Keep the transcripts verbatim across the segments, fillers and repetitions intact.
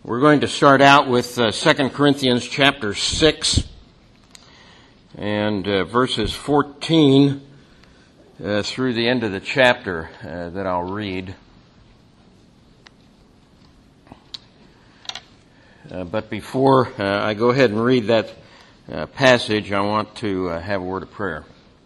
We're going to start out with uh, Second Corinthians chapter six and uh, verses fourteen uh, through the end of the chapter uh, that I'll read. Uh, but before uh, I go ahead and read that uh, passage, I want to uh, have a word of prayer.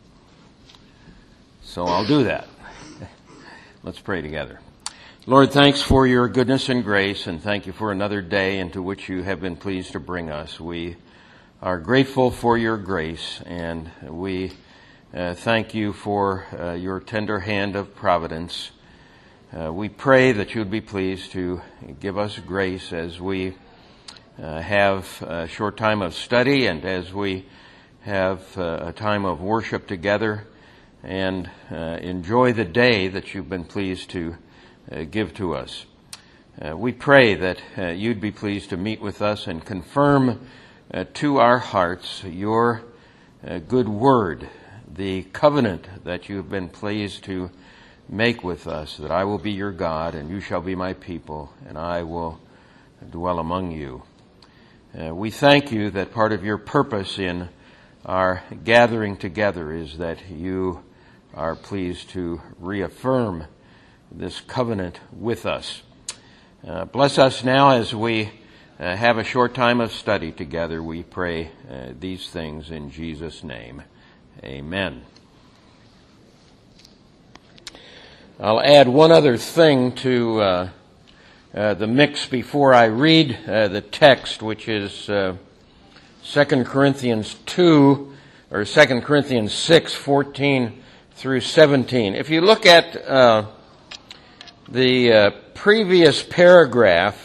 So I'll do that. Let's pray together. Lord, thanks for your goodness and grace, and thank you for another day into which you have been pleased to bring us. We are grateful for your grace, and we uh, thank you for uh, your tender hand of providence. Uh, we pray that you would be pleased to give us grace as we uh, have a short time of study and as we have uh, a time of worship together and uh, enjoy the day that you've been pleased to Uh, give to us. Uh, we pray that uh, you'd be pleased to meet with us and confirm uh, to our hearts your uh, good word, the covenant that you've been pleased to make with us, that I will be your God and you shall be my people and I will dwell among you. Uh, we thank you that part of your purpose in our gathering together is that you are pleased to reaffirm this covenant with us. Uh, bless us now as we uh, have a short time of study together. We pray uh, these things in Jesus' name. Amen. I'll add one other thing to uh, uh, the mix before I read uh, the text, which is uh, Second Corinthians two, or Second Corinthians six, fourteen through seventeen. If you look at uh, the uh, previous paragraph,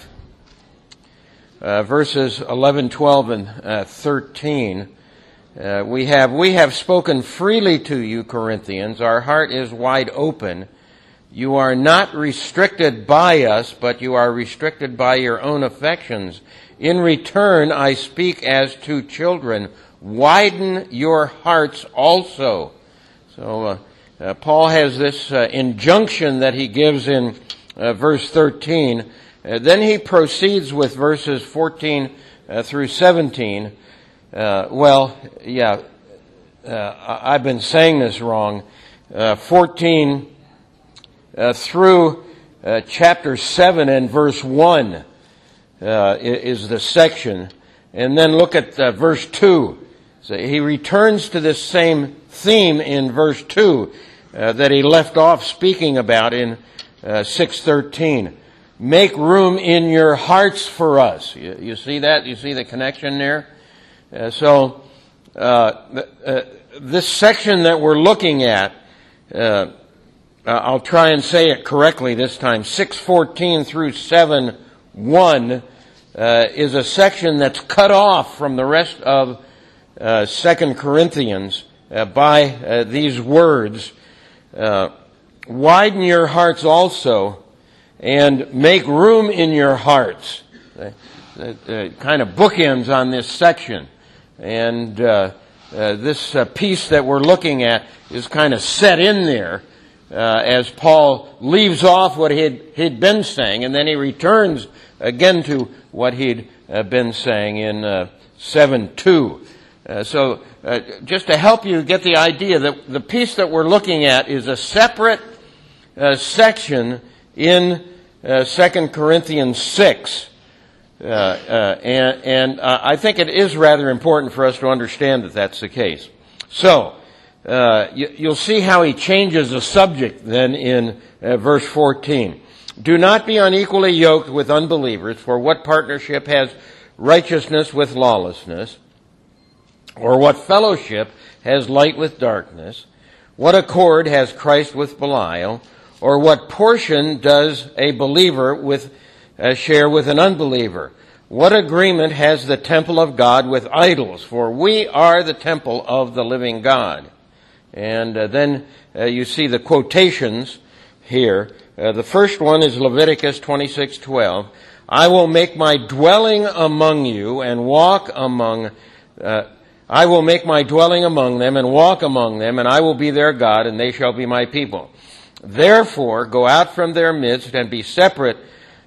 uh, verses eleven, twelve, and uh, thirteen, uh, we have, we have spoken freely to you, Corinthians. Our heart is wide open. You are not restricted by us, but you are restricted by your own affections. In return, I speak as to children. Widen your hearts also. So, uh, Uh, Paul has this uh, injunction that he gives in uh, verse thirteen. Uh, then he proceeds with verses fourteen uh, through seventeen. Uh, well, yeah, uh, I've been saying this wrong. Uh, fourteen uh, through uh, chapter seven and verse one uh, is the section. And then look at uh, verse two. So he returns to this same theme in verse two. Uh, that he left off speaking about in uh, six thirteen. Make room in your hearts for us. You, you see that? You see the connection there? Uh, so, uh, uh, this section that we're looking at, uh, I'll try and say it correctly this time. six fourteen through seven one uh, is a section that's cut off from the rest of uh, Second Corinthians uh, by uh, these words. Uh, widen your hearts also and make room in your hearts. The, the, the kind of bookends on this section. And uh, uh, this uh, piece that we're looking at is kind of set in there uh, as Paul leaves off what he'd, he'd been saying, and then he returns again to what he'd uh, been saying in uh, seven two. Uh, so, uh, just to help you get the idea that the piece that we're looking at is a separate uh, section in uh, Second Corinthians six. Uh, uh, and and uh, I think it is rather important for us to understand that that's the case. So, uh, you, you'll see how he changes the subject then in uh, verse fourteen. Do not be unequally yoked with unbelievers, for what partnership has righteousness with lawlessness? Or what fellowship has light with darkness? What accord has Christ with Belial? Or what portion does a believer with uh, share with an unbeliever? What agreement has the temple of God with idols? For we are the temple of the living God. And uh, then uh, you see the quotations here. Uh, the first one is Leviticus twenty-six twelve. I will make my dwelling among you and walk among uh, I will make my dwelling among them and walk among them, and I will be their God, and they shall be my people. Therefore, go out from their midst and be separate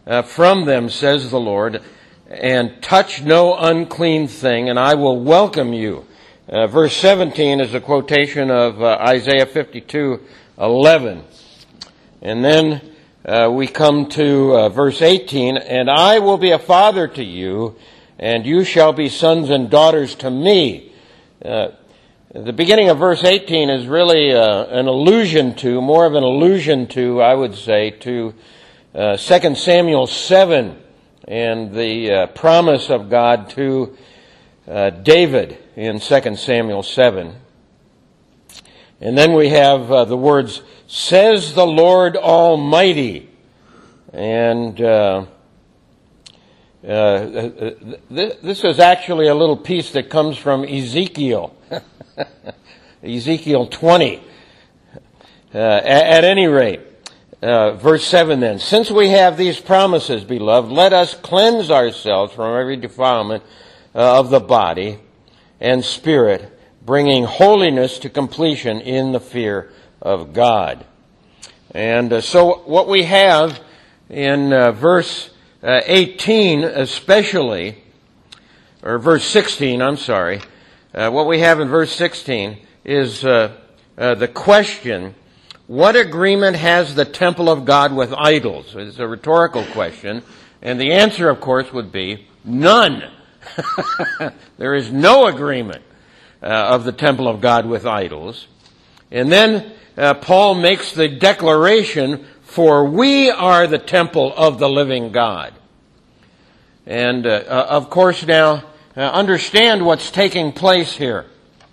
uh, from them, says the Lord, and touch no unclean thing, and I will welcome you. Uh, verse seventeen is a quotation of uh, Isaiah fifty-two eleven. And then uh, we come to uh, verse eighteen, and I will be a father to you, and you shall be sons and daughters to me. Uh, the beginning of verse eighteen is really uh, an allusion to, more of an allusion to, I would say, to uh, Second Samuel seven and the uh, promise of God to uh, David in Second Samuel seven. And then we have uh, the words, says the Lord Almighty. And uh, uh, th- this is actually a little piece that comes from Ezekiel. Ezekiel twenty. Uh, at, at any rate, uh, verse seven then. Since we have these promises, beloved, let us cleanse ourselves from every defilement uh, of the body and spirit, bringing holiness to completion in the fear of God. And uh, so what we have in uh, verse uh, eighteen especially, or verse sixteen, I'm sorry, uh, what we have in verse sixteen is uh, uh, the question, what agreement has the temple of God with idols? It's a rhetorical question, and the answer, of course, would be none. There is no agreement Uh, of the temple of God with idols. And then uh, Paul makes the declaration, for we are the temple of the living God. And uh, uh, of course now, uh, understand what's taking place here.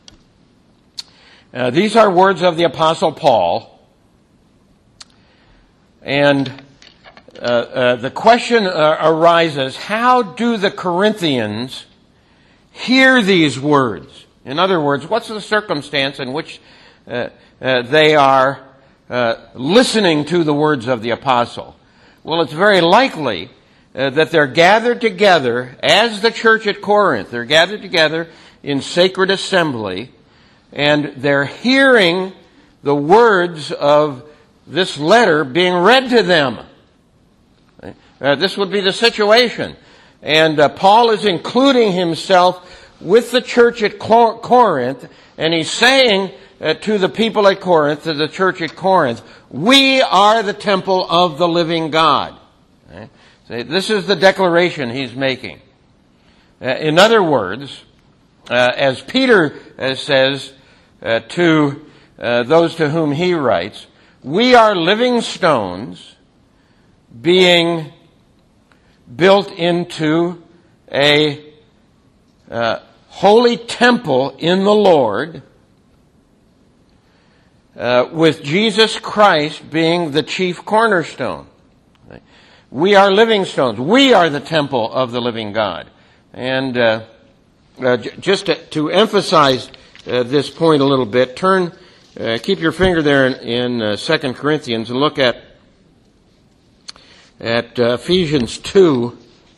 Uh, these are words of the Apostle Paul. And uh, uh, the question uh, arises, how do the Corinthians hear these words? In other words, what's the circumstance in which uh, uh, they are uh, listening to the words of the apostle? Well, it's very likely uh, that they're gathered together as the church at Corinth. They're gathered together in sacred assembly, and they're hearing the words of this letter being read to them. Uh, this would be the situation. And uh, Paul is including himself with the church at Corinth, and he's saying uh, to the people at Corinth, to the church at Corinth, we are the temple of the living God. Okay? So this is the declaration he's making. Uh, in other words, uh, as Peter uh, says uh, to uh, those to whom he writes, we are living stones being built into a uh, holy temple in the Lord, uh, with Jesus Christ being the chief cornerstone. We are living stones. We are the temple of the living God. And uh, uh, j- just to, to emphasize uh, this point a little bit, turn, uh, keep your finger there in, in uh, Second Corinthians and look at at uh, Ephesians two.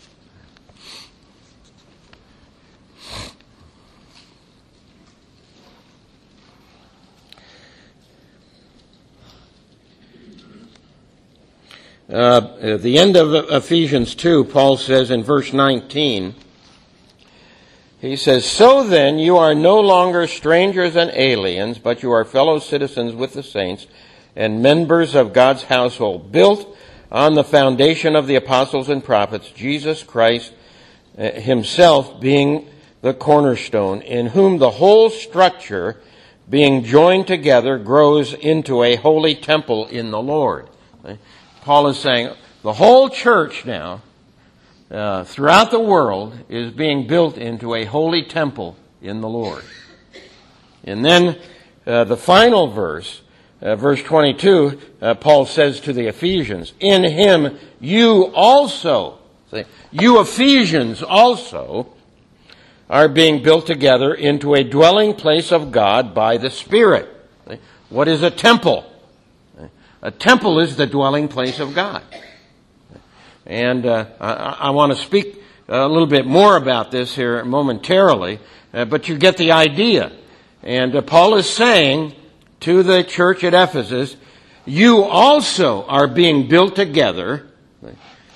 Uh, at the end of Ephesians two, Paul says in verse nineteen, he says, so then you are no longer strangers and aliens, but you are fellow citizens with the saints and members of God's household, built on the foundation of the apostles and prophets, Jesus Christ uh, himself being the cornerstone, in whom the whole structure, being joined together, grows into a holy temple in the Lord. Okay? Paul is saying the whole church now, uh, throughout the world, is being built into a holy temple in the Lord. And then uh, the final verse, uh, verse twenty-two, uh, Paul says to the Ephesians, in him you also, say, you Ephesians also, are being built together into a dwelling place of God by the Spirit. What is a temple? A temple is the dwelling place of God. And uh, I, I want to speak a little bit more about this here momentarily, uh, but you get the idea. And uh, Paul is saying to the church at Ephesus, you also are being built together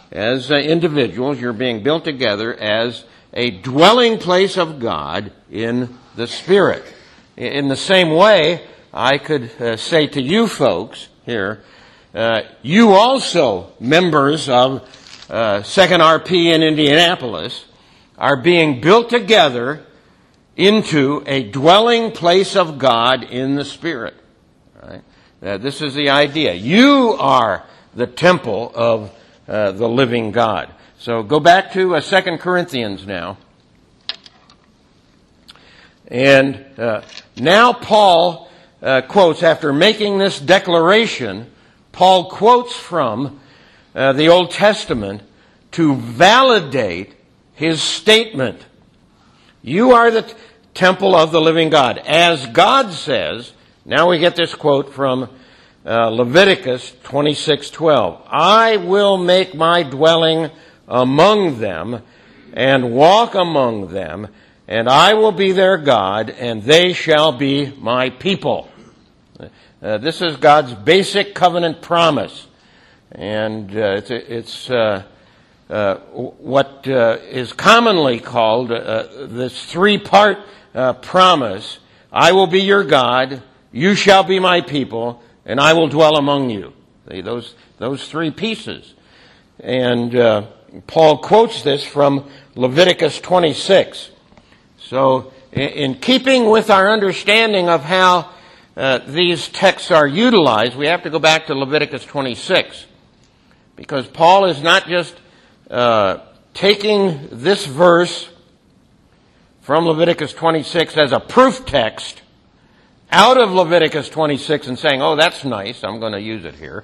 as uh, individuals, you're being built together as a dwelling place of God in the Spirit. In the same way, I could uh, say to you folks here, uh, you also, members of uh, Second R P in Indianapolis, are being built together into a dwelling place of God in the Spirit. Right? Uh, this is the idea. You are the temple of uh, the living God. So go back to uh, Second Corinthians now. And uh, now Paul uh, quotes, after making this declaration, Paul quotes from uh, the Old Testament to validate his statement. You are the t- temple of the living God. As God says, now we get this quote from uh, Leviticus twenty-six twelve. I will make my dwelling among them and walk among them, and I will be their God, and they shall be my people. Uh, this is God's basic covenant promise. And uh, it's, it's uh, uh, what uh, is commonly called uh, this three-part uh, promise. I will be your God, you shall be my people, and I will dwell among you. See, those, those three pieces. And uh, Paul quotes this from Leviticus twenty-six. So, in keeping with our understanding of how uh, these texts are utilized, we have to go back to Leviticus twenty-six. Because Paul is not just uh, taking this verse from Leviticus twenty-six as a proof text out of Leviticus twenty-six and saying, oh, that's nice, I'm going to use it here.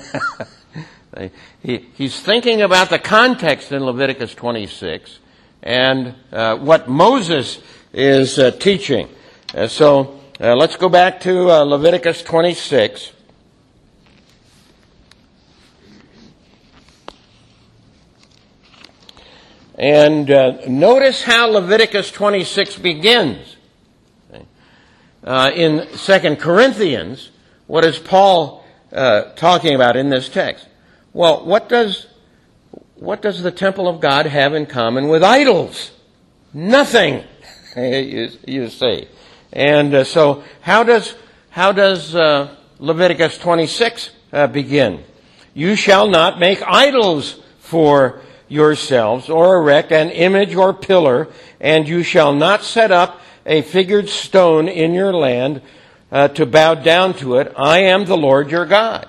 he, he's thinking about the context in Leviticus twenty-six and uh, what Moses is uh, teaching. Uh, so uh, let's go back to uh, Leviticus twenty-six. And uh, notice how Leviticus twenty-six begins. Uh, in Second Corinthians, what is Paul uh, talking about in this text? Well, what does what does the temple of God have in common with idols? Nothing, you, you see. And uh, so, how does how does uh, Leviticus twenty-six uh, begin? You shall not make idols for yourselves, or erect an image or pillar, and you shall not set up a figured stone in your land uh, to bow down to it. I am the Lord your God.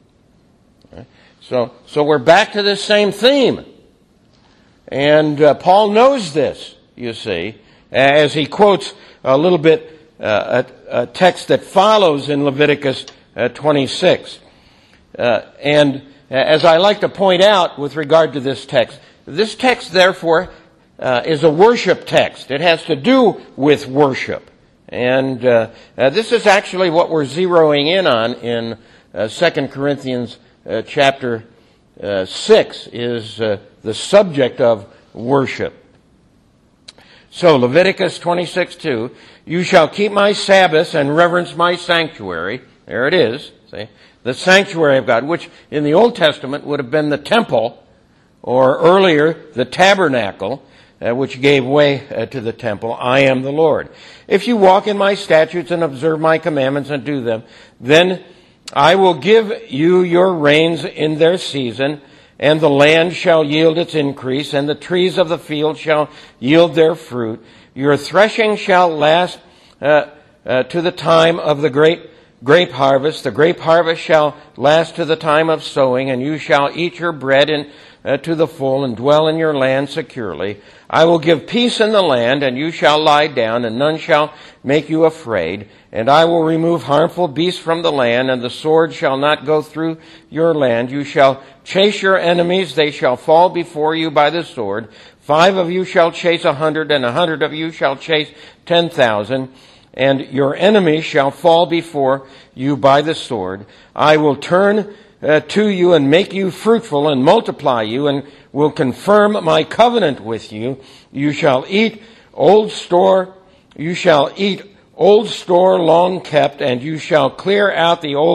So, so we're back to this same theme. And uh, Paul knows this, you see, as he quotes a little bit uh, a, a text that follows in Leviticus uh, twenty-six. Uh, and as I like to point out with regard to this text, this text, therefore, uh, is a worship text. It has to do with worship. And uh, uh, this is actually what we're zeroing in on in uh, Second Corinthians uh, chapter uh, six, is uh, the subject of worship. So, Leviticus twenty-six two, you shall keep my Sabbaths and reverence my sanctuary. There it is, see? The sanctuary of God, which in the Old Testament would have been the temple, or earlier, the tabernacle, uh, which gave way uh, to the temple. I am the Lord. If you walk in my statutes and observe my commandments and do them, then I will give you your rains in their season, and the land shall yield its increase, and the trees of the field shall yield their fruit. Your threshing shall last uh, uh, to the time of the great grape harvest. The grape harvest shall last to the time of sowing, and you shall eat your bread in, uh, to the full and dwell in your land securely. I will give peace in the land, and you shall lie down, and none shall make you afraid. And I will remove harmful beasts from the land, and the sword shall not go through your land. You shall chase your enemies, they shall fall before you by the sword. Five of you shall chase a hundred, and a hundred of you shall chase ten thousand. And your enemies shall fall before you by the sword. I will turn uh, to you and make you fruitful and multiply you, and will confirm my covenant with you. You shall eat old store, you shall eat old store long kept, and you shall clear out the old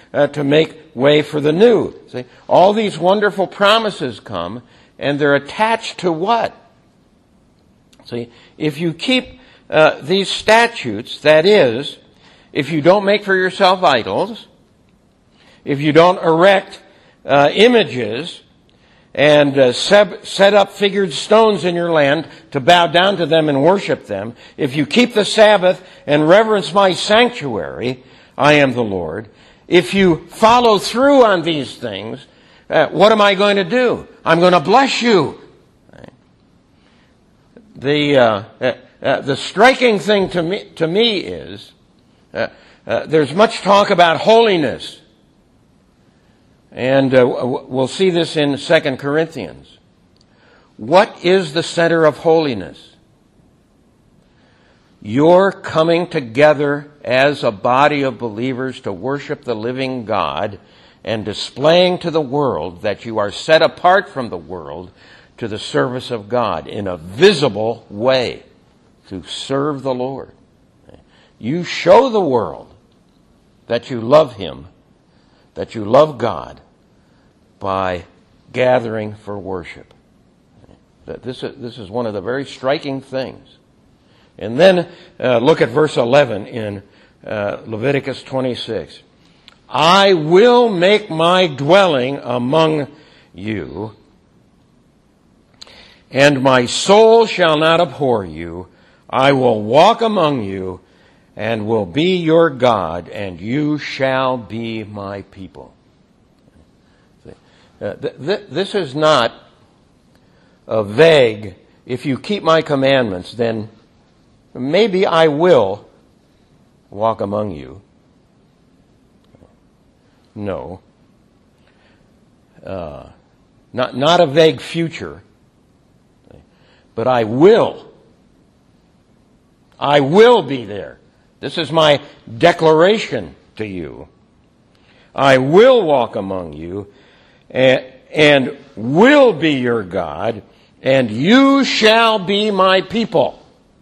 uh, to make way for the new. See, all these wonderful promises come, and they're attached to what? See, if you keep uh, these statutes, that is, if you don't make for yourself idols, if you don't erect uh, images and uh, seb- set up figured stones in your land to bow down to them and worship them, if you keep the Sabbath and reverence my sanctuary, I am the Lord. If you follow through on these things, uh, what am I going to do? I'm going to bless you. The uh, uh, uh, the striking thing to me to me is uh, uh, there's much talk about holiness, and uh, we'll see this in Second Corinthians. What is the center of holiness? You're coming together as a body of believers to worship the living God and displaying to the world that you are set apart from the world to the service of God in a visible way to serve the Lord. You show the world that you love Him, that you love God by gathering for worship. This is, this is one of the very striking things. And then uh, look at verse eleven in uh, Leviticus twenty-six. I will make my dwelling among you, and my soul shall not abhor you. I will walk among you, and will be your God, and you shall be my people. Uh, th- th- this is not a vague, if you keep my commandments, then maybe I will walk among you. No. Uh, not, not a vague future, but I will. I will be there. This is my declaration to you. I will walk among you and, and will be your God, and you shall be my people.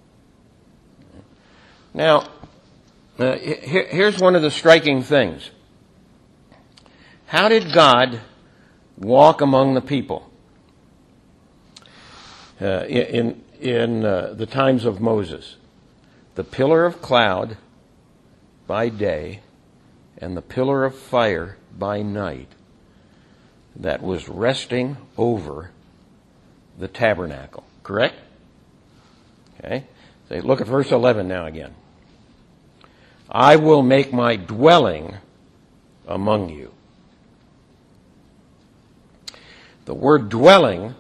Now, uh, here, here's one of the striking things. How did God walk among the people uh, in in uh, the times of Moses? The pillar of cloud by day and the pillar of fire by night that was resting over the tabernacle. Correct? Okay. So look at verse eleven now again. I will make my dwelling among you. The word dwelling,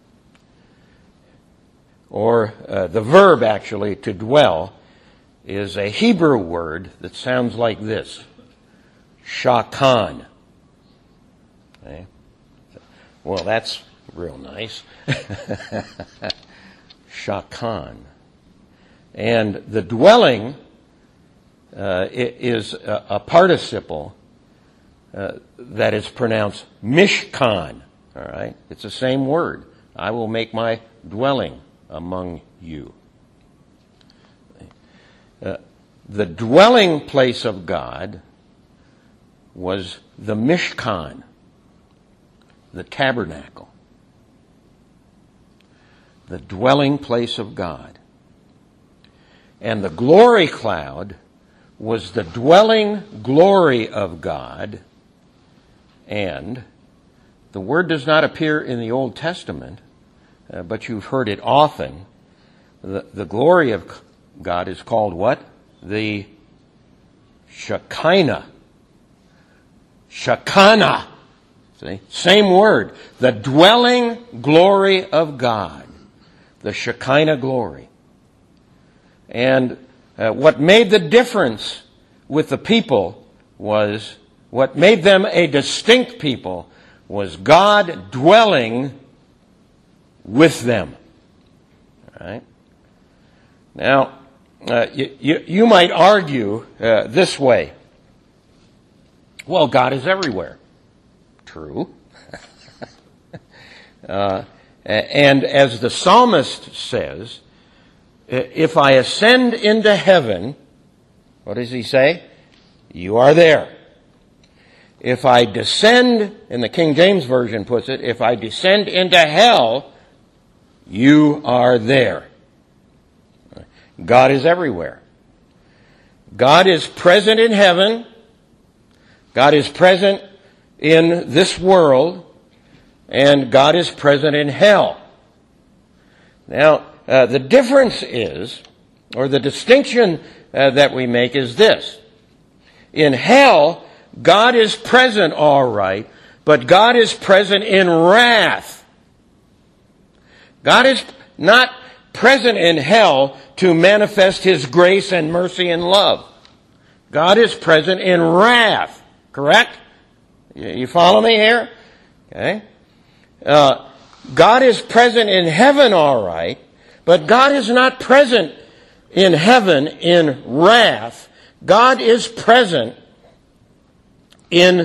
or uh, the verb actually to dwell, is a Hebrew word that sounds like this. Shakan. Okay. Well, that's real nice. Shakan. And the dwelling uh, is a, a participle uh, that is pronounced mishkan. All right? It's the same word. I will make my dwelling among you. Uh, the dwelling place of God was the Mishkan, the tabernacle. The dwelling place of God. And the glory cloud was the dwelling glory of God, and the word does not appear in the Old Testament, uh, but you've heard it often. The, the glory of God is called what? The Shekinah. Shekinah. See? Same word. The dwelling glory of God. The Shekinah glory. And uh, what made the difference with the people was, what made them a distinct people was God dwelling with them. All right? Now, uh, you, you, you might argue uh, this way. Well, God is everywhere. True. uh, and as the psalmist says, if I ascend into heaven, what does he say? You are there. if I descend, and the King James Version puts it, if I descend into hell, you are there. God is everywhere. God is present in heaven. God is present in this world. And God is present in hell. Now, uh, the difference is, or the distinction uh, that we make is this. In hell, God is present all right, but God is present in wrath. God is not present in hell to manifest His grace and mercy and love. God is present in wrath. Correct? You follow me here? Okay. Uh, God is present in heaven all right, but God is not present in heaven in wrath. God is present in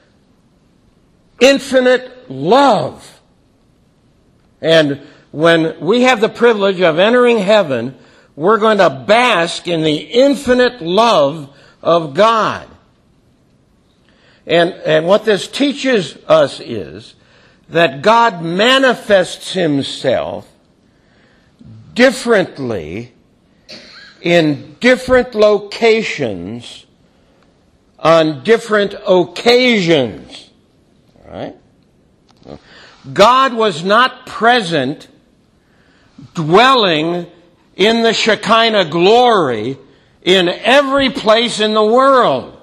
infinite love. And when we have the privilege of entering heaven, we're going to bask in the infinite love of God. And, and what this teaches us is that God manifests Himself differently in different locations on different occasions. All right? God was not present dwelling in the Shekinah glory in every place in the world.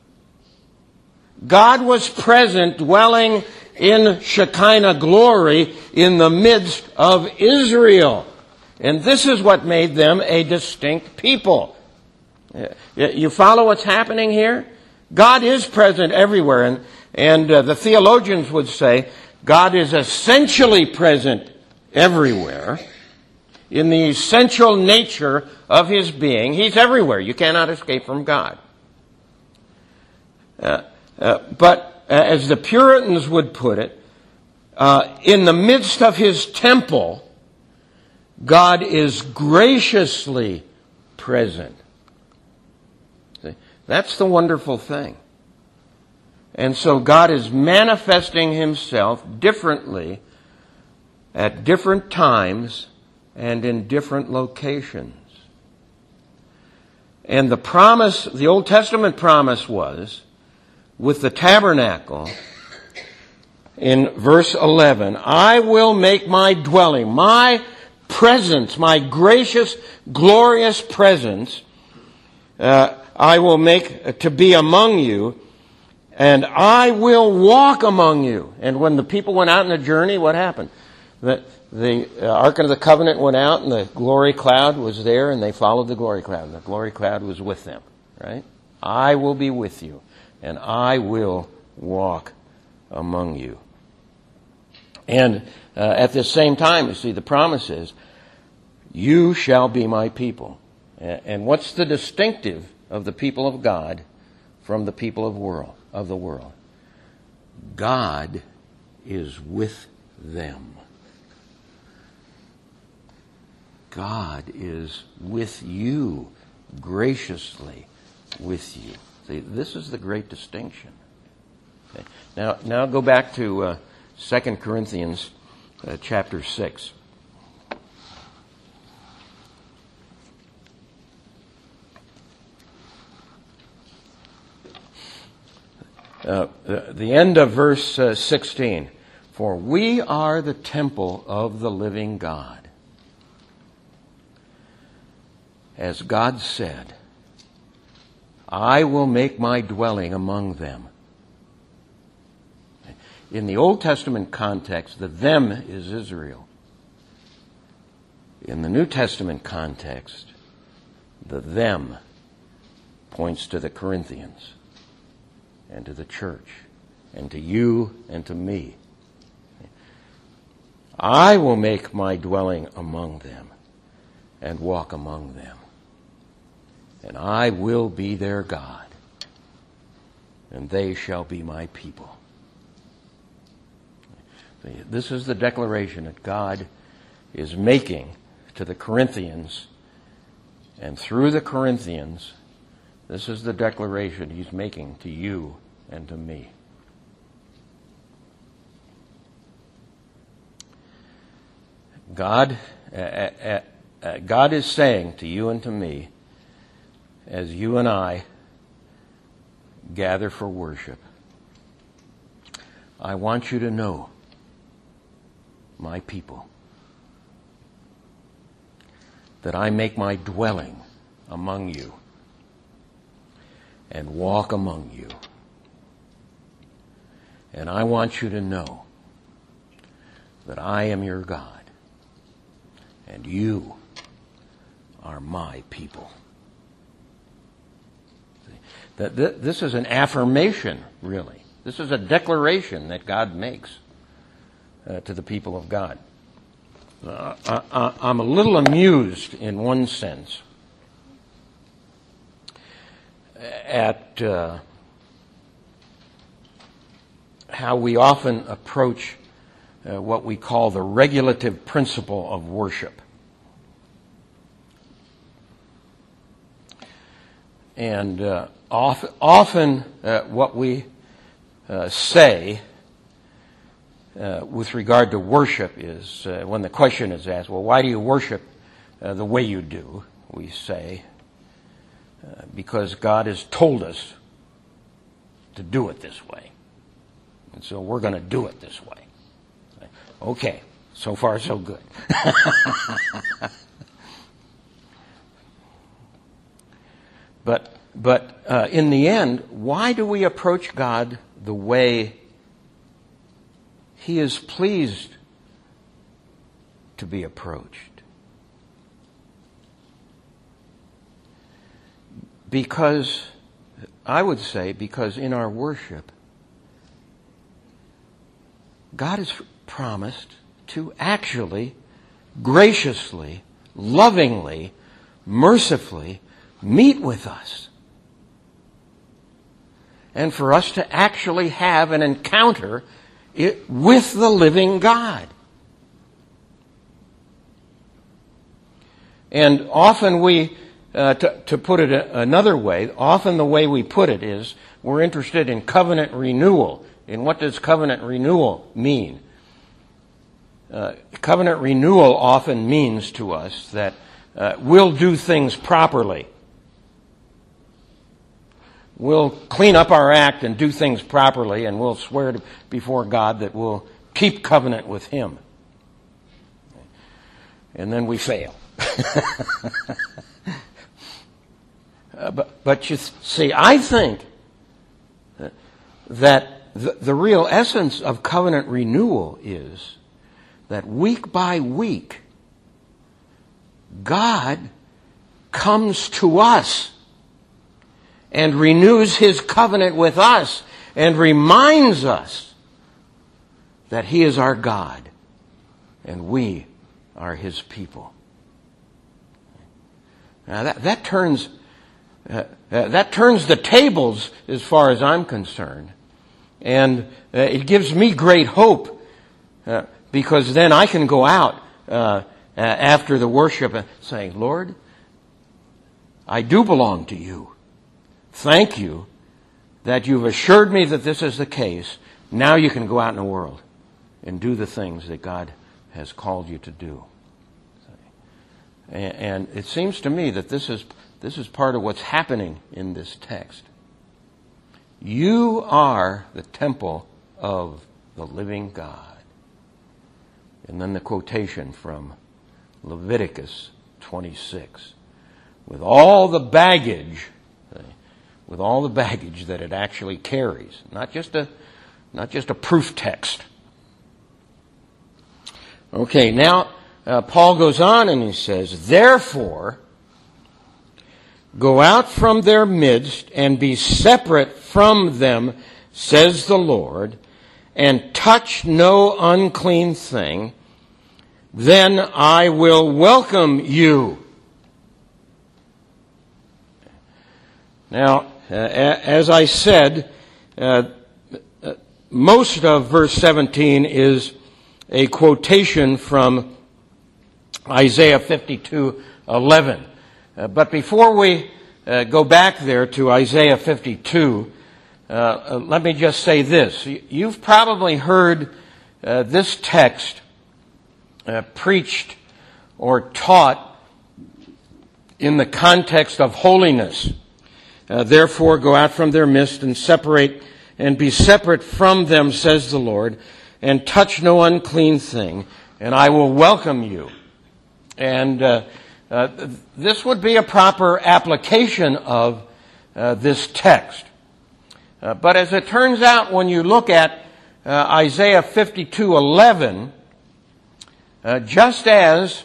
God was present dwelling in Shekinah glory in the midst of Israel. And this is what made them a distinct people. You follow what's happening here? God is present everywhere. And, and uh, the theologians would say God is essentially present everywhere. In the essential nature of His being, He's everywhere. You cannot escape from God. Uh, uh, but uh, as the Puritans would put it, uh, in the midst of His temple, God is graciously present. See? That's the wonderful thing. And so God is manifesting Himself differently at different times and in different locations. And the promise, the Old Testament promise was, with the tabernacle, in verse eleven, I will make my dwelling, my presence, my gracious, glorious presence, uh, I will make to be among you, and I will walk among you. And when the people went out on the journey, what happened? The, the uh, Ark of the Covenant went out, and the glory cloud was there, and they followed the glory cloud. And the glory cloud was with them, right? I will be with you, and I will walk among you. And uh, at the same time, you see, the promise is, you shall be my people. And what's the distinctive of the people of God from the people of world of the world? God is with them. God is with you, graciously with you. See, this is the great distinction. Okay. Now, now go back to uh, Second Corinthians uh, chapter six. Uh, the, the end of verse uh, sixteen. For we are the temple of the living God. As God said, I will make my dwelling among them. In the Old Testament context, the them is Israel. In the New Testament context, the them points to the Corinthians and to the church and to you and to me. I will make my dwelling among them and walk among them. And I will be their God, and they shall be my people. This is the declaration that God is making to the Corinthians, and through the Corinthians, this is the declaration He's making to you and to me. God, uh, uh, uh, God is saying to you and to me, as you and I gather for worship, I want you to know, my people, that I make my dwelling among you and walk among you. And I want you to know that I am your God and you are my people. That this is an affirmation, really. This is a declaration that God makes uh, to the people of God. Uh, I, I'm a little amused, in one sense, at uh, how we often approach uh, what we call the regulative principle of worship. And uh, often, often uh, what we uh, say uh, with regard to worship is, uh, when the question is asked, well, why do you worship uh, the way you do? We say, uh, because God has told us to do it this way. And so we're going to do it this way. Okay, so far so good. But but uh, in the end, why do we approach God the way He is pleased to be approached? Because, I would say, because in our worship, God has promised to actually, graciously, lovingly, mercifully meet with us. And for us to actually have an encounter it, with the living God. And often we, uh, to, to put it a, another way, often the way we put it is we're interested in covenant renewal. And what does covenant renewal mean? Uh, covenant renewal often means to us that uh, we'll do things properly. We'll clean up our act and do things properly, and we'll swear to, before God that we'll keep covenant with Him. And then we fail. uh, but, but you see, I think that the, the real essence of covenant renewal is that week by week, God comes to us and renews His covenant with us and reminds us that He is our God and we are His people. Now that, that turns uh, uh, that turns the tables as far as I'm concerned, and uh, it gives me great hope uh, because then I can go out uh, uh, after the worship and say, Lord, I do belong to you. Thank you that you've assured me that this is the case. Now you can go out in the world and do the things that God has called you to do. And it seems to me that this is this is part of what's happening in this text. You are the temple of the living God. And then the quotation from Leviticus twenty-six. With all the baggage with all the baggage that it actually carries. Not just a, not just a proof text. Okay, now uh, Paul goes on and he says, therefore, go out from their midst and be separate from them, says the Lord, and touch no unclean thing, then I will welcome you. Now, Uh, as I said, uh, uh, most of verse seventeen is a quotation from Isaiah fifty-two eleven. Uh, but before we uh, go back there to Isaiah fifty-two, uh, let me just say this. You've probably heard uh, this text uh, preached or taught in the context of holiness. Uh, Therefore, go out from their midst and separate and be separate from them, says the Lord, and touch no unclean thing, and I will welcome you. And uh, uh, this would be a proper application of uh, this text. Uh, but as it turns out, when you look at uh, Isaiah fifty-two eleven, uh, just as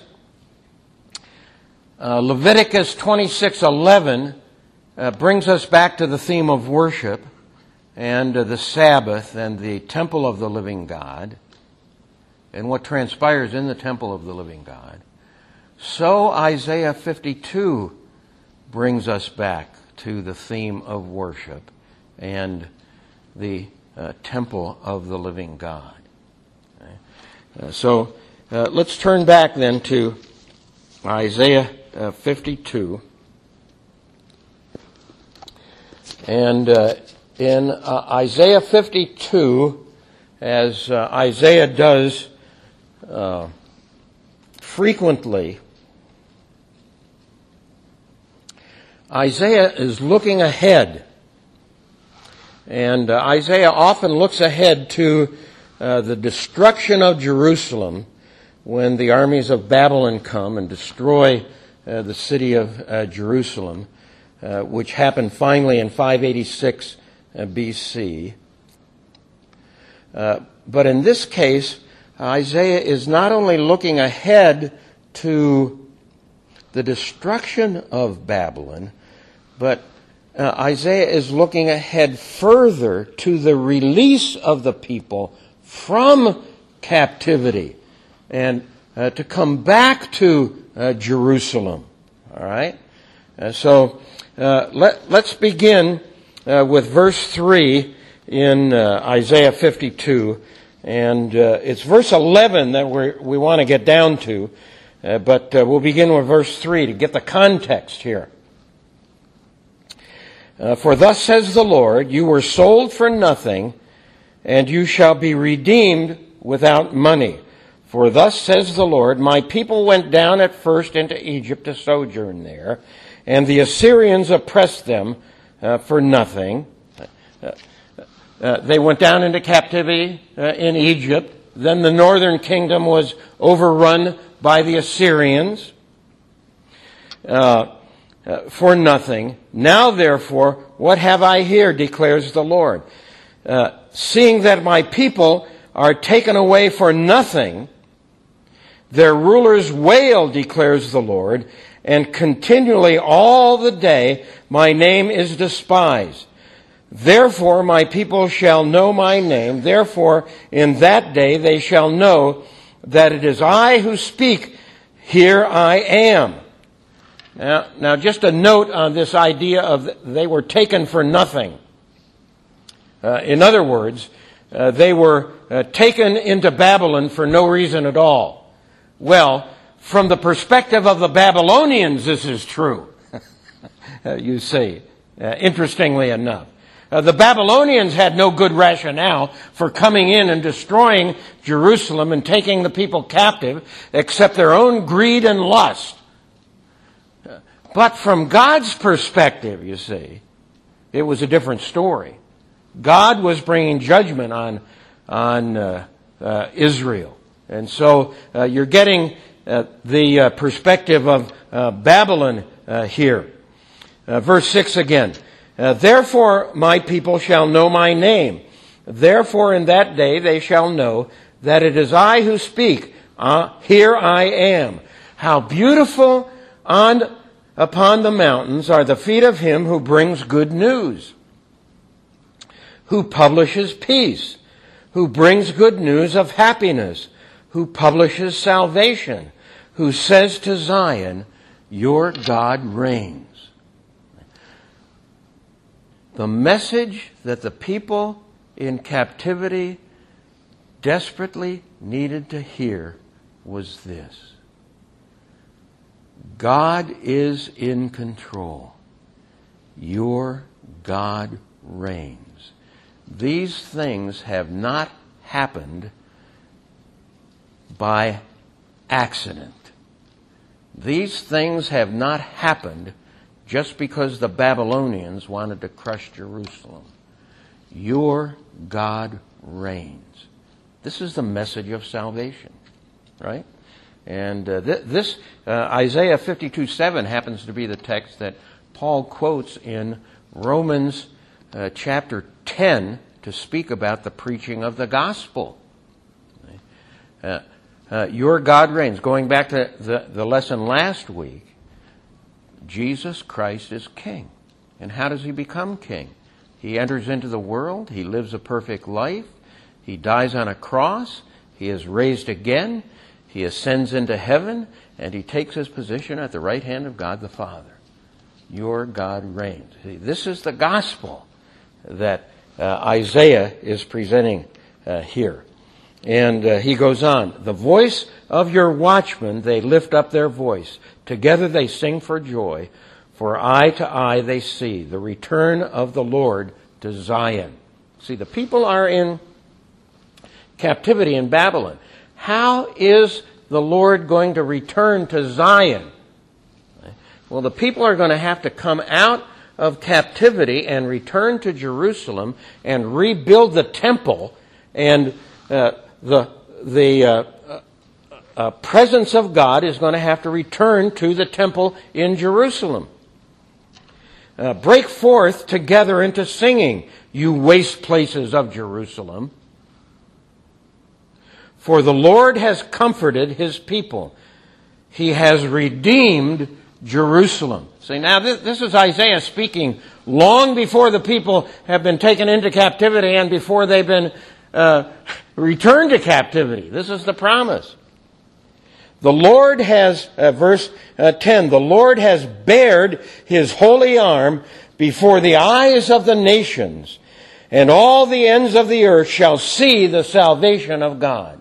uh, Leviticus twenty-six eleven uh, brings us back to the theme of worship, and uh, the Sabbath and the temple of the living God, and what transpires in the temple of the living God, so Isaiah fifty-two brings us back to the theme of worship and the uh, temple of the living God. Okay? Uh, so uh, let's turn back then to Isaiah uh, fifty-two. And uh, in uh, Isaiah fifty-two, as uh, Isaiah does uh, frequently, Isaiah is looking ahead. And uh, Isaiah often looks ahead to uh, the destruction of Jerusalem when the armies of Babylon come and destroy uh, the city of uh, Jerusalem, uh, which happened finally in five eighty-six uh, B C. Uh, but in this case, Isaiah is not only looking ahead to the destruction of Babylon, but uh, Isaiah is looking ahead further to the release of the people from captivity and uh, to come back to uh, Jerusalem. All right? Uh, so uh, let, let's begin uh, with verse three in uh, Isaiah fifty-two. And uh, it's verse eleven that we we want to get down to, uh, but uh, we'll begin with verse three to get the context here. Uh, For thus says the Lord, you were sold for nothing, and you shall be redeemed without money. For thus says the Lord, my people went down at first into Egypt to sojourn there, and the Assyrians oppressed them uh, for nothing. Uh, Uh, they went down into captivity uh, in Egypt. Then the northern kingdom was overrun by the Assyrians uh, uh, for nothing. Now, therefore, what have I here, declares the Lord? Uh, seeing that my people are taken away for nothing, their rulers wail, declares the Lord, and continually all the day my name is despised. Therefore my people shall know my name. Therefore in that day they shall know that it is I who speak. Here I am. Now, now just a note on this idea of they were taken for nothing. Uh, in other words, uh, they were uh, taken into Babylon for no reason at all. Well, from the perspective of the Babylonians, this is true. uh, you see, uh, interestingly enough. Uh, the Babylonians had no good rationale for coming in and destroying Jerusalem and taking the people captive except their own greed and lust. Uh, but from God's perspective, you see, it was a different story. God was bringing judgment on, on uh, uh, Israel. And so uh, you're getting uh, the uh, perspective of uh, Babylon uh, here. Uh, verse six again. Uh, Therefore my people shall know my name. Therefore in that day they shall know that it is I who speak. Uh, here I am. How beautiful on upon the mountains are the feet of him who brings good news, who publishes peace, who brings good news of happiness, who publishes salvation, who says to Zion, your God reigns. The message that the people in captivity desperately needed to hear was this: God is in control. Your God reigns. these things have not happened by accident. These things have not happened just because the Babylonians wanted to crush Jerusalem. Your God reigns. This is the message of salvation, right? And uh, th- this, uh, Isaiah fifty-two seven happens to be the text that Paul quotes in Romans uh, chapter ten to speak about the preaching of the gospel. Uh, uh, your God reigns. Going back to the, the lesson last week, Jesus Christ is king. And how does he become king? He enters into the world. He lives a perfect life. He dies on a cross. He is raised again. He ascends into heaven. And he takes his position at the right hand of God the Father. Your God reigns. See, this is the gospel that uh, Isaiah is presenting uh, here. And uh, he goes on, the voice of your watchmen, they lift up their voice. Together they sing for joy, for eye to eye they see the return of the Lord to Zion. See, the people are in captivity in Babylon. How is the Lord going to return to Zion? Well, the people are going to have to come out of captivity and return to Jerusalem and rebuild the temple, and uh, the the uh, uh, presence of God is going to have to return to the temple in Jerusalem. Uh, break forth together into singing, you waste places of Jerusalem. For the Lord has comforted his people. He has redeemed Jerusalem. See, now this, this is Isaiah speaking long before the people have been taken into captivity and before they've been uh, returned to captivity. This is the promise. The Lord has, uh, verse uh, ten, the Lord has bared his holy arm before the eyes of the nations, and all the ends of the earth shall see the salvation of God.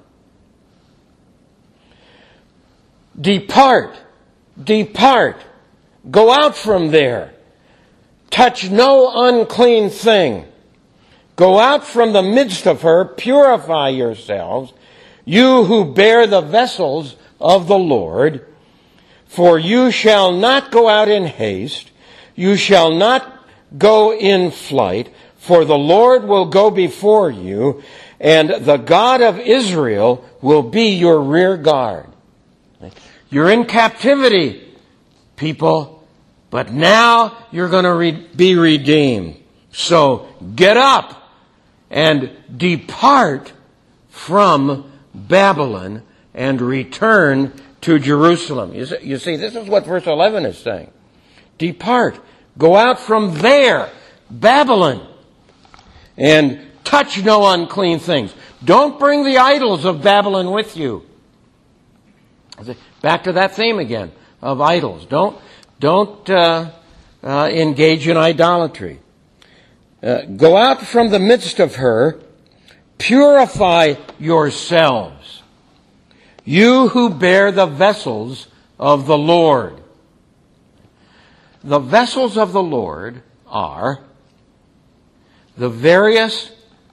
Depart, depart, go out from there. Touch no unclean thing. Go out from the midst of her, purify yourselves, you who bear the vessels of the Lord. For you shall not go out in haste, you shall not go in flight, for the Lord will go before you, and the God of Israel will be your rear guard. You're in captivity, people, but now you're going to re- be redeemed. So get up and depart from Babylon and return to Jerusalem. You see, you see, this is what verse eleven is saying. Depart. Go out from there, Babylon, and touch no unclean things. Don't bring the idols of Babylon with you. Back to that theme again of idols. Don't, don't uh, uh, engage in idolatry. Uh, go out from the midst of her, purify yourselves, you who bear the vessels of the Lord. The vessels of the Lord are the various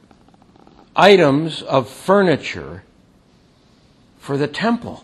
items of furniture for the temple.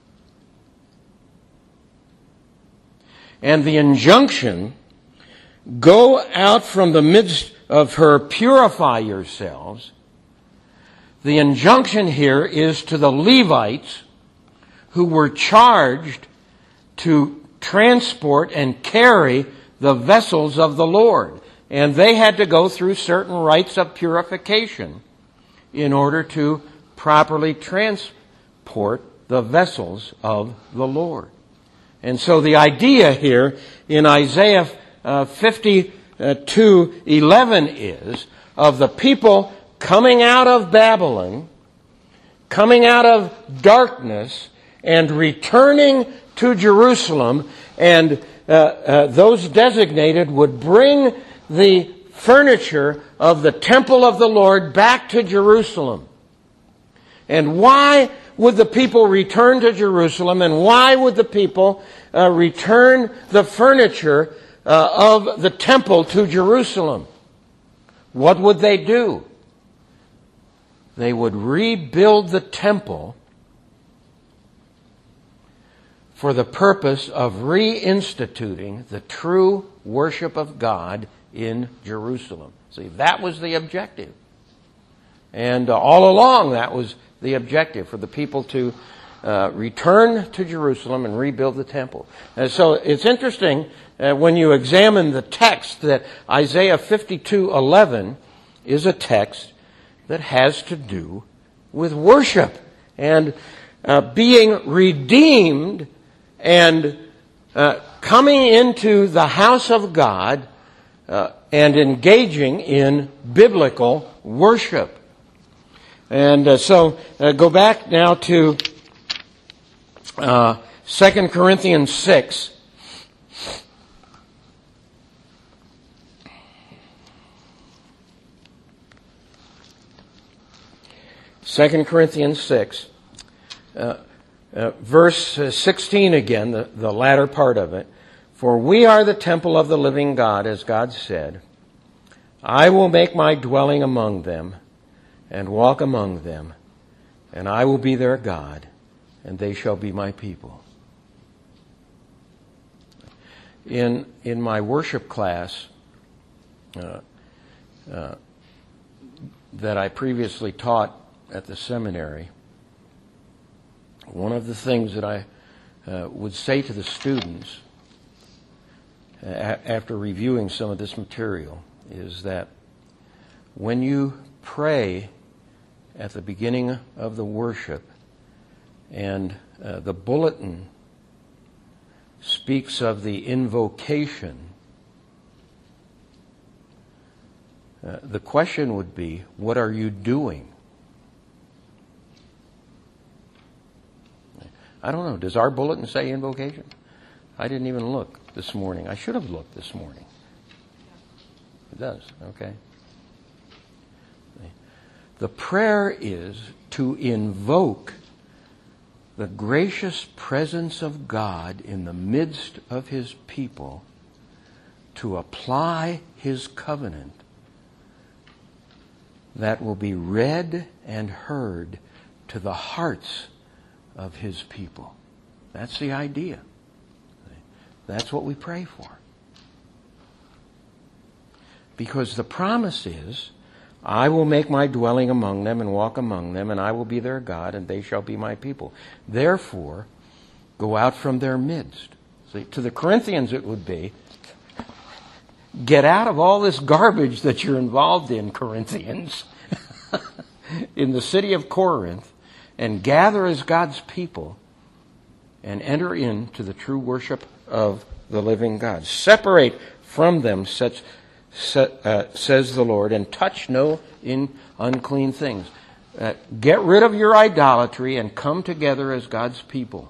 And the injunction, go out from the midst of her, purify yourselves. The injunction here is to the Levites who were charged to transport and carry the vessels of the Lord. And they had to go through certain rites of purification in order to properly transport the vessels of the Lord. And so the idea here in Isaiah uh, fifty-two eleven is of the people coming out of Babylon, coming out of darkness, and returning to Jerusalem, and uh, uh, those designated would bring the furniture of the temple of the Lord back to Jerusalem. And why would the people return to Jerusalem, and why would the people uh, return the furniture uh, of the temple to Jerusalem? what would they do? They would rebuild the temple for the purpose of reinstituting the true worship of God in Jerusalem. See, that was the objective. And uh, all along that was the objective, for the people to uh, return to Jerusalem and rebuild the temple. And so it's interesting uh, when you examine the text that Isaiah fifty-two eleven is a text that has to do with worship and uh, being redeemed and uh, coming into the house of God uh, and engaging in biblical worship. And uh, so uh, go back now to uh, Second Corinthians six. Second Corinthians six, uh, uh, verse sixteen again, the, the latter part of it. For we are the temple of the living God, as God said, I will make my dwelling among them and walk among them, and I will be their God, and they shall be my people. In in my worship class uh, uh, that I previously taught at the seminary, one of the things that I uh, would say to the students uh, after reviewing some of this material is that when you pray at the beginning of the worship and uh, the bulletin speaks of the invocation, uh, the question would be, what are you doing? I don't know. Does our bulletin say invocation? I didn't even look this morning. I should have looked this morning. It does. Okay. The prayer is to invoke the gracious presence of God in the midst of His people to apply His covenant that will be read and heard to the hearts of His people. That's the idea. That's what we pray for. Because the promise is, I will make my dwelling among them and walk among them, and I will be their God, and they shall be my people. Therefore, go out from their midst. See, to the Corinthians it would be, get out of all this garbage that you're involved in, Corinthians, in the city of Corinth, and gather as God's people and enter into the true worship of the living God. Separate from them, such, uh, says the Lord, and touch no in unclean things. Uh, get rid of your idolatry and come together as God's people.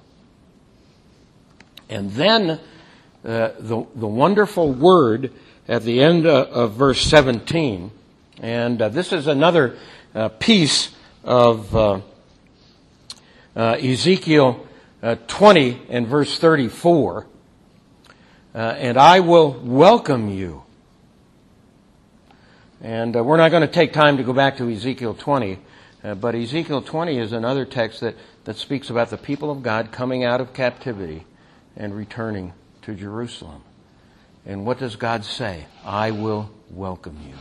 And then uh, the, the wonderful word at the end uh, of verse seventeen, and uh, this is another uh, piece of Uh, Uh, Ezekiel uh, twenty and verse thirty-four, uh, and I will welcome you. And uh, we're not going to take time to go back to Ezekiel twenty, uh, but Ezekiel twenty is another text that, that speaks about the people of God coming out of captivity and returning to Jerusalem. And what does God say? I will welcome you.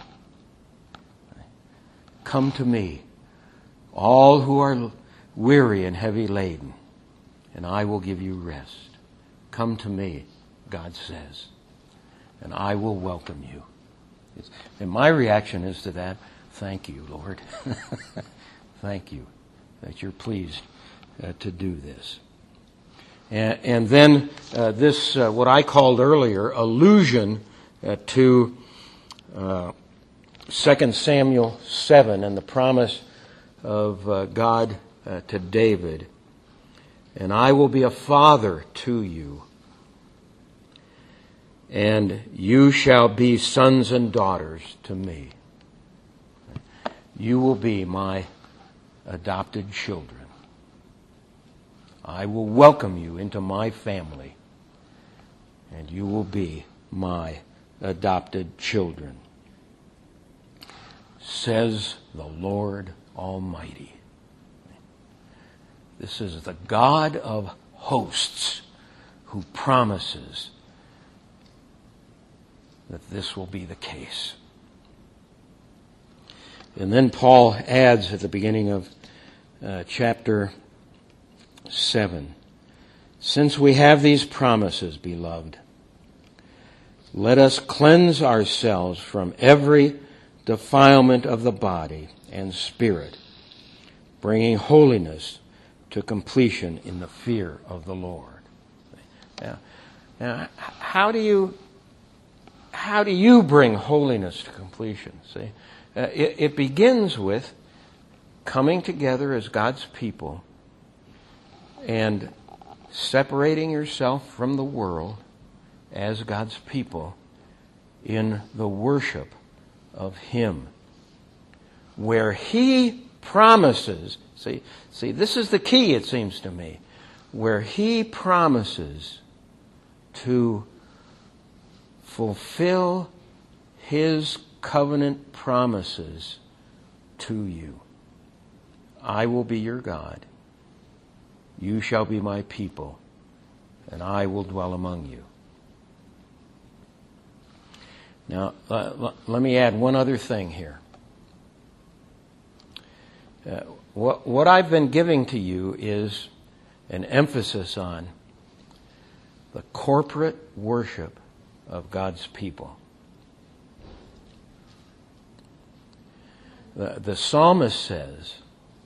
Come to me, all who are weary and heavy laden, and I will give you rest. Come to me, God says, and I will welcome you. And my reaction is to that, thank you, Lord. Thank you that you're pleased uh, to do this. And, and then uh, this, uh, what I called earlier, allusion uh, to uh, Second Samuel seven and the promise of uh, God Uh, to David, and I will be a father to you, and you shall be sons and daughters to me. You will be my adopted children. I will welcome you into my family, and you will be my adopted children. says the Lord Almighty. This is the God of hosts who promises that this will be the case. And then Paul adds at the beginning of uh, chapter seven, since we have these promises, beloved, let us cleanse ourselves from every defilement of the body and spirit, bringing holiness to completion in the fear of the Lord. Now, now how do you how do you bring holiness to completion? See, uh, it, it begins with coming together as God's people and separating yourself from the world as God's people in the worship of Him, where He promises. See, see, this is the key, it seems to me, where He promises to fulfill His covenant promises to you. I will be your God. You shall be my people, and I will dwell among you. Now, uh, let me add one other thing here. Uh, what, what I've been giving to you is an emphasis on the corporate worship of God's people. The, the psalmist says,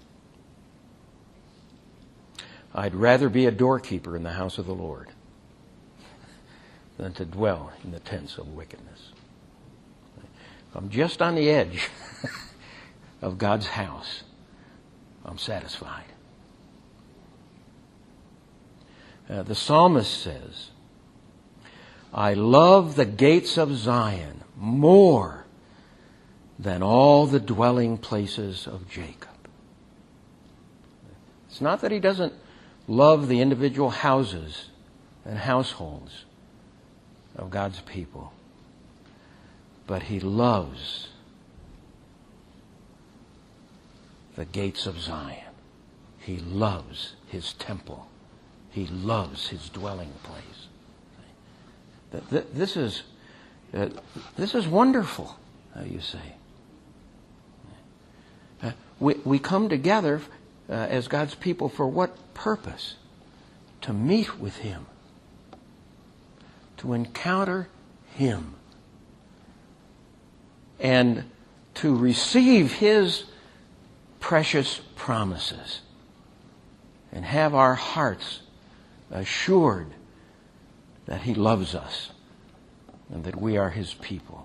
I'd rather be a doorkeeper in the house of the Lord than to dwell in the tents of wickedness. I'm just on the edge of God's house. I'm satisfied. Uh, the psalmist says, I love the gates of Zion more than all the dwelling places of Jacob. It's not that he doesn't love the individual houses and households of God's people, but he loves the gates of Zion. He loves his temple. He loves his dwelling place. This is uh, this is wonderful, uh, you say. Uh, we, we come together uh, as God's people for what purpose? To meet with Him. To encounter Him. And to receive His precious promises. And have our hearts assured that He loves us and that we are His people.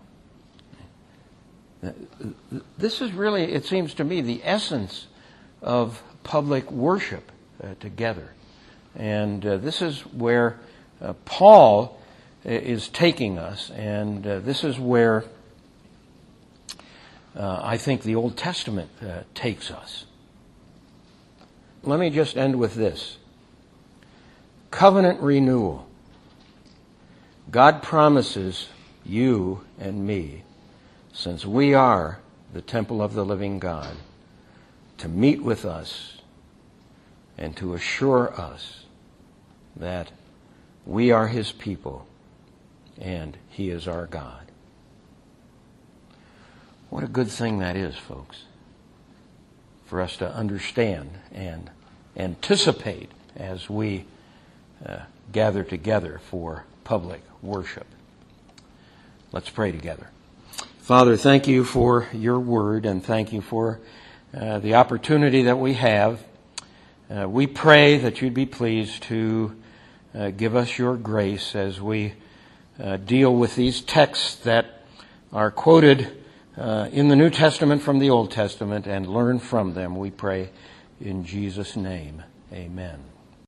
This is really, it seems to me, the essence of public worship uh, together. And uh, this is where uh, Paul is taking us, and uh, this is where uh, I think the Old Testament uh, takes us. Let me just end with this. Covenant renewal. God promises you and me, since we are the temple of the living God, to meet with us and to assure us that we are His people and He is our God. What a good thing that is, folks, for us to understand and anticipate as we uh, gather together for public worship. Let's pray together. Father, thank you for your word, and thank you for uh, the opportunity that we have. Uh, we pray that you'd be pleased to uh, give us your grace as we uh, deal with these texts that are quoted uh, in the New Testament from the Old Testament and learn from them. We pray in Jesus' name. Amen.